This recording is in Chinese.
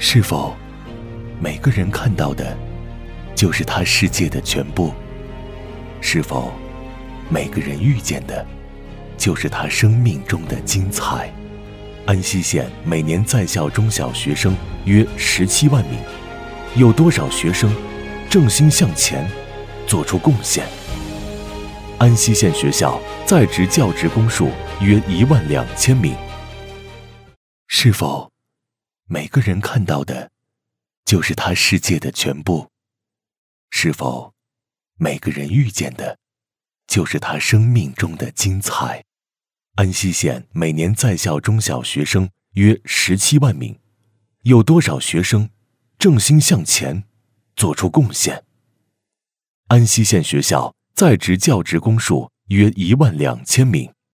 是否每个人看到的就是他世界的全部？是否每个人遇见的就是他生命中的精彩？安溪县每年在校中小学生约17万名，有多少学生正心向前，做出贡献？安溪县学校在职教职工数约12000名。是否每个人看到的就是他世界的全部？是否每个人遇见的就是他生命中的精彩？安溪县每年在校中小学生约17万名，有多少学生正心向前，做出贡献？安溪县学校在职教职工数约12000名。